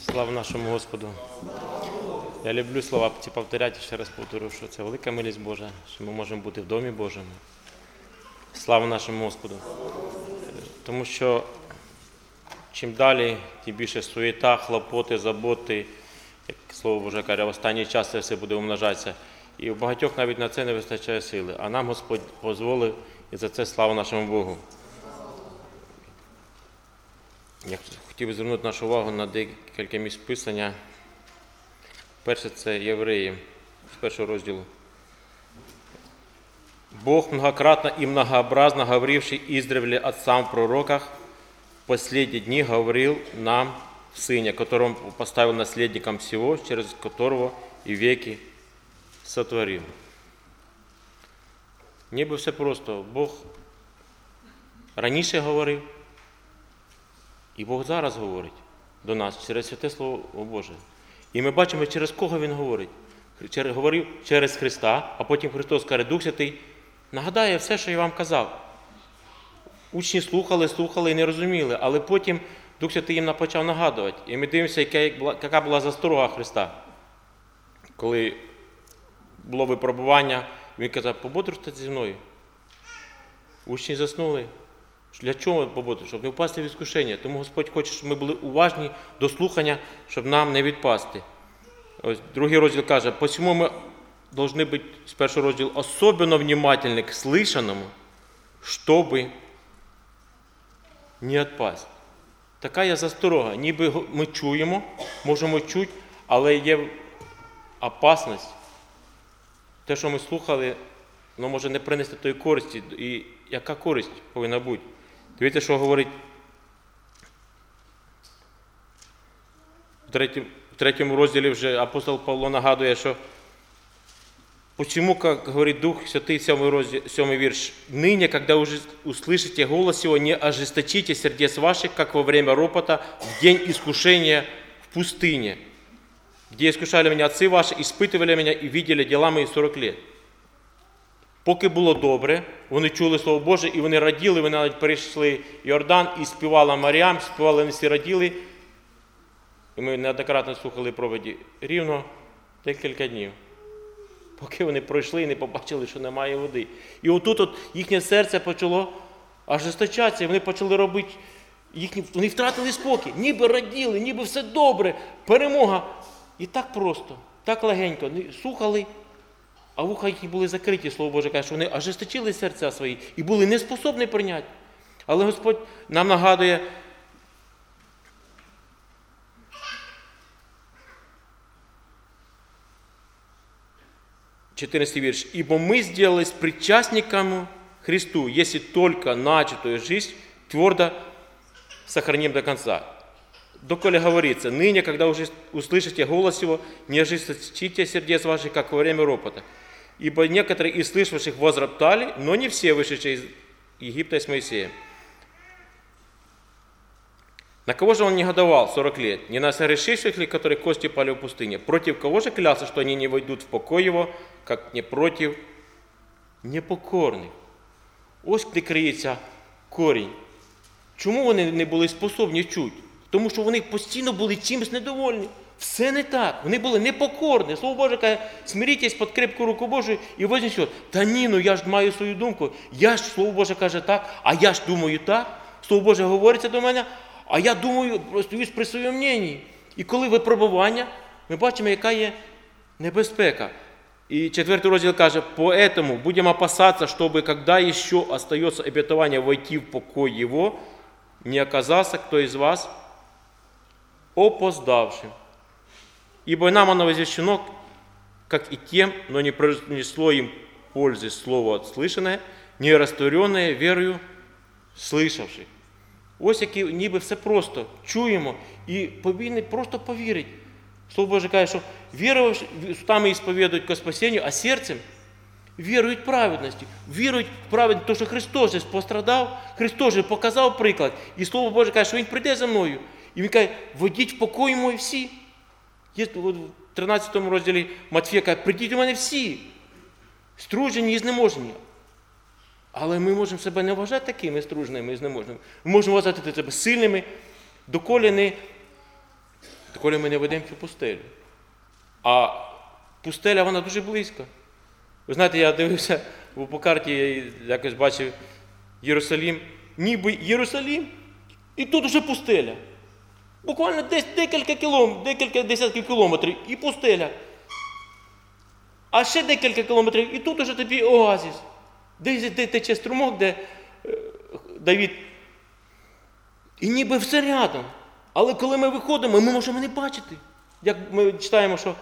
Слава нашому Господу. Я люблю слова ці повторяти, ще раз повторю, що це велика милість Божа, що ми можемо бути в домі Божому. Слава нашому Господу. Тому що чим далі, тим більше суєта, хлопоти, заботи, як Слово Боже каже, в останній час це все буде умножатися. І у багатьох навіть на це не вистачає сили. А нам Господь дозволив, і за це слава нашому Богу. Я хотів би звернути нашу увагу на декілька місць Писання. Перше – це Євреї, з першого розділу. «Бог многократно и многообразно говоривший издревле отцам в пророках, в последние дни говорил нам в Сыне, которого поставил наследником всего, через которого и веки сотворил». Ніби все просто. Бог раніше говорив, і Бог зараз говорить до нас через Святе Слово Боже. І ми бачимо, через кого Він говорить. Говорив через Христа, а потім Христос каже, Дух Святий нагадає все, що я вам казав. Учні слухали і не розуміли, але потім Дух Святий їм почав нагадувати. І ми дивимося, яка була засторога Христа. Коли було випробування, Він казав, пободрствуйте зі мною. Учні заснули. Для чого пободрствувати? Щоб не впасти в іскушення. Тому Господь хоче, щоб ми були уважні до слухання, щоб нам не відпасти. Ось другий розділ каже, посему ми должны быть, з першого розділу, особенно внимательны к слышанному, чтобы не відпасть. Така є засторога. Ніби ми чуємо, можемо чути, але є опасність. Те, що ми слухали, воно може не принести тої користі. І яка користь повинна бути? Дивіться, що говорить в третьому розділі вже апостол Павло нагадує, що почему, как говорит Дух Святый, 7 вірш, «Ныне, когда уже услышите голос Его, не ожесточите сердец ваших, как во время ропота, в день искушения в пустыне, где искушали меня отцы ваши, испытывали меня и видели дела мої 40 лет». Поки було добре, вони чули Слово Боже, і вони раділи, вони навіть перейшли Йордан, і співала Маріам, співали, вони всі раділи. І ми неоднократно слухали проповіді рівно декілька днів. Поки вони пройшли і не побачили, що немає води. І отут їхнє серце почало ожесточатися, і вони почали робити, вони втратили спокій. Ніби раділи, ніби все добре, перемога. І так просто, так легенько, слухали, а вуха їхні були закриті, Слово Боже каже, що вони ожесточили серця свої і були неспособні прийняти. Але Господь нам нагадує, четырнадцатый вірш. «Ибо мы сделались причастниками Христу, если только начатую жизнь твердо сохраним до конца». Доколе говорится, «Ныне, когда уже услышите голос Его, не ожесточите сердец ваших, как во время ропота. Ибо некоторые из слышавших возроптали, но не все вышедшие из Египта с Моисеем». На кого же он негодовал 40 лет? Не на согрешивших ли, которые кости пали в пустыне? Против кого же клялся, что они не войдут в покой его, как не против непокорних? Ось де криється корінь. Чому вони не були способні чути? Тому що вони постійно були чимось недовольні. Все не так. Вони були непокорні. Слово Боже каже, смирітесь під крепку руку Божу і вознесет. Та ні, ну я ж маю свою думку. Я ж, Слово Боже каже так, а я ж думаю так. Слово Боже говориться до мене, а я думаю, стою при своєму мненні. І коли випробування, ми бачимо, яка є небезпека. І 4 розділ каже, «Поэтому будем опасаться, чтобы, когда еще остается обетование войти в покой его, не оказался кто из вас опоздавшим. Ибо нам оно возвещено, как и тем, но не принесло им пользы слово отслышанное, не растворенное верою слышавших». Ось які ніби все просто чуємо і повинні просто повірити. Слово Боже каже, що віруючи, устами ісповідують ко спасенню, а серцем вірують в праведності. Вірують в праведність, тому що Христос же пострадав, Христос же показав приклад. І Слово Боже каже, що Він прийде за мною. І Він каже, войдіть в покой мой всі. Є в 13 розділі Матфія каже, прийдіть у мене всі, струджені і знеможені. Але ми можемо себе не вважати такими стружними і знеможними. Ми можемо вважати себе сильними, доколи доколи ми не ведемо цю пустелю. А пустеля, вона дуже близько. Ви знаєте, я дивився по карті, я якось бачив Єрусалим, ніби Єрусалим, і тут вже пустеля. Буквально десь декілька десятків кілометрів і пустеля. А ще декілька кілометрів, і тут уже тобі оазис. Де тече струмок, де Давид. І ніби все рядом. Але коли ми виходимо, ми можемо не бачити. Як ми читаємо, що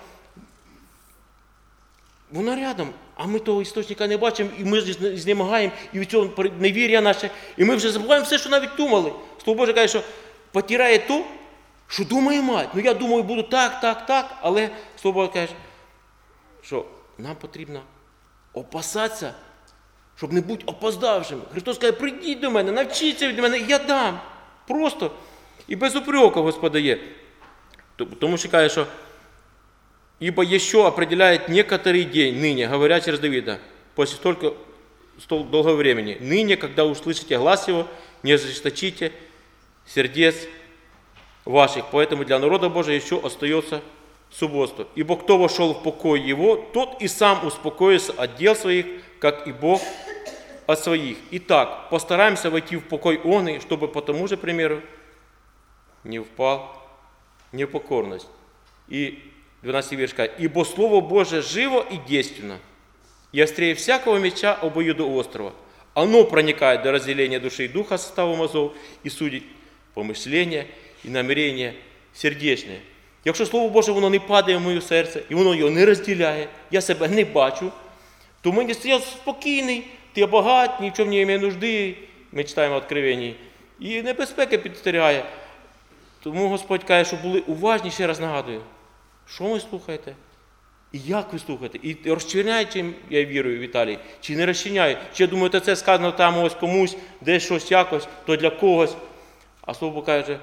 воно рядом, а ми того істочника не бачимо, і ми знемагаємо, і в цьому невір'я наше, і ми вже забуваємо все, що навіть думали. Слово Боже каже, що потирає то, що думає мать. Ну я думаю, буду так, але Слово Боже каже, що нам потрібно опасатися, щоб не бути опоздавшими. Христос каже, прийдіть до мене, навчіться від мене, я дам. Просто. І без упреку Господь дає. Тому що каже, що «Ибо еще определяет некоторый день, ныне, говоря через Давида, после столь долгого времени, ныне, когда услышите глас его, не ожесточите сердец ваших, поэтому для народа Божия еще остается суббота. Ибо кто вошел в покой его, тот и сам успокоится от дел своих, как и Бог от своих. Итак, постараемся войти в покой он, чтобы по тому же примеру не впал не в покорность». И 12 верш сказать, «Ибо Слово Божие живо и действенно, и острее всякого меча обоюдоострого. Оно проникает до разделения души и духа составу мозгов и судит помышления и намерения сердечные». Якщо Слово Боже, воно не падає в моє серце, і воно його не розділяє, я себе не бачу, то мені я спокійний, ти багат, ні в чому не має нужди, ми читаємо в Откровенні, і небезпека підстерігає. Тому Господь каже, щоб були уважні, ще раз нагадую, що ви слухаєте і як ви слухаєте. І розчиняєте, я вірую, Віталій, чи не розчиняють, чи я думаю, то це сказано там ось комусь, десь щось якось, то для когось. А Слово каже,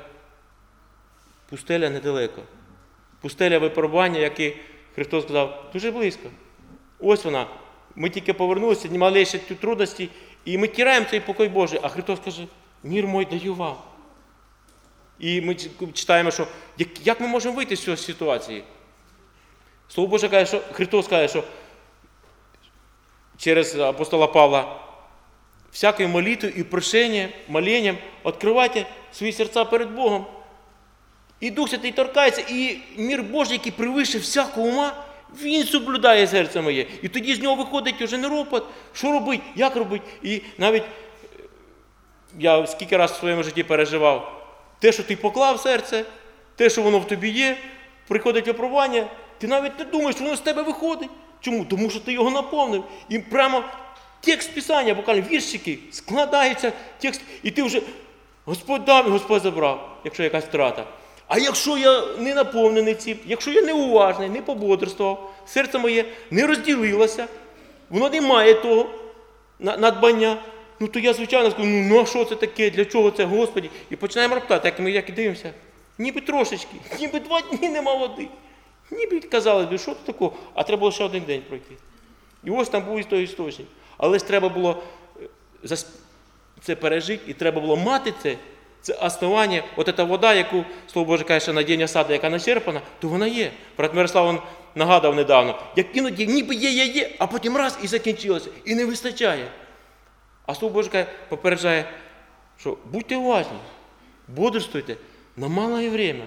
пустеля недалеко. Пустеля випробування, яке Христос сказав, дуже близько. Ось вона. Ми тільки повернулися, не мали ще трудності, і ми тираємо цей покой Божий. А Христос каже, мир мой даю вам. І ми читаємо, що як ми можемо вийти з цієї ситуації? Слово Боже каже, що Христос каже, що через апостола Павла всякою молитвою і прошенням, моленням відкривайте свої серця перед Богом. І Дух Святий торкається, і мир Божий, який превише всякого ума, він соблюдає серце моє. І тоді з нього виходить вже не ропот, що робити, як робити. І навіть я скільки разів в своєму житті переживав, те, що ти поклав в серце, те, що воно в тобі є, приходить випробування, ти навіть не думаєш, що воно з тебе виходить. Чому? Тому що ти його наповнив. І прямо текст Писання, буквально віршики, складається текст, і ти вже, Господь дав і Господь забрав, якщо якась втрата. А якщо я не наповнений цим, якщо я неуважний, не пободрствував, серце моє не розділилося, воно не має того надбання, ну то я, звичайно, скажу, ну а що це таке, для чого це, Господі? І починаємо роптати, як і дивимося, ніби трошечки, ніби 2 дні нема води. Ніби казали, що це такого, а треба було ще 1 день пройти. І ось там був той істочник. Але ж треба було це пережити, і треба було мати це. Це основання, от ця вода, яку, Слово Боже каже, що на день осади, яка начерпана, то вона є. Брат Мирослав нагадав недавно, як іноді ніби є, а потім раз і закінчилося, і не вистачає. А Слово Боже каже, попереджає, що будьте уважні, бодрствуйте на мале время.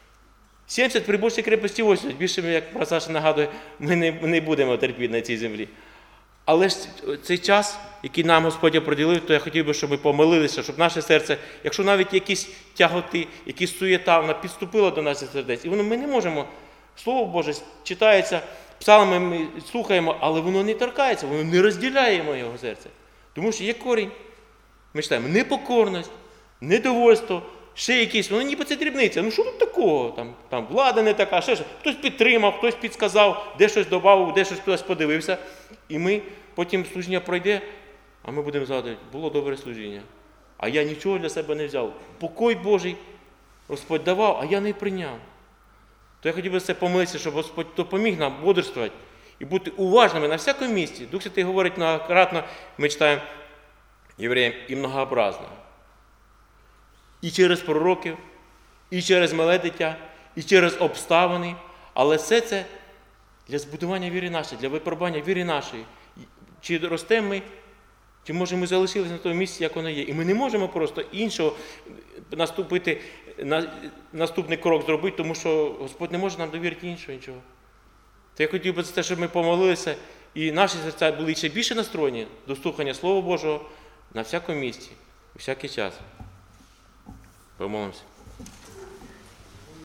70 при Божій крепості 80, більше, як брат Саша нагадує, ми не будемо терпіти на цій землі. Але ж цей час, який нам Господь приділив, то я хотів би, щоб ми помолилися, щоб наше серце, якщо навіть якісь тяготи, якісь суєта, вона підступила до наших сердець, і ми не можемо, Слово Боже читається, псалми ми слухаємо, але воно не торкається, воно не розділяє моєго серця. Тому що є корінь, ми читаємо, непокорність, недовольство, ще якісь, воно ніби це дрібниця. Ну що тут такого? Там влада не така, ще щось. Хтось підтримав, хтось підсказав, де щось додав, де щось хтось подивився. І ми потім служіння пройде, а ми будемо згадувати, було добре служіння. А я нічого для себе не взяв. Покой Божий Господь давав, а я не прийняв. То я хотів би це помилитися, щоб Господь допоміг нам бодрствувати і бути уважними на всякому місці. Дух Святий говорить многократно, ми читаємо євреям, і многообразно. І через пророків, і через мале дитя, і через обставини, але все це для збудування віри нашої, для випробування віри нашої. Чи ростемо ми, чи може ми залишилися на тому місці, як воно є. І ми не можемо просто іншого наступний крок зробити, тому що Господь не може нам довірити іншого. То я хотів би за те, щоб ми помолилися, і наші серця були ще більше настроєні до слухання Слова Божого на всякому місці, у всякий час. Помолимося.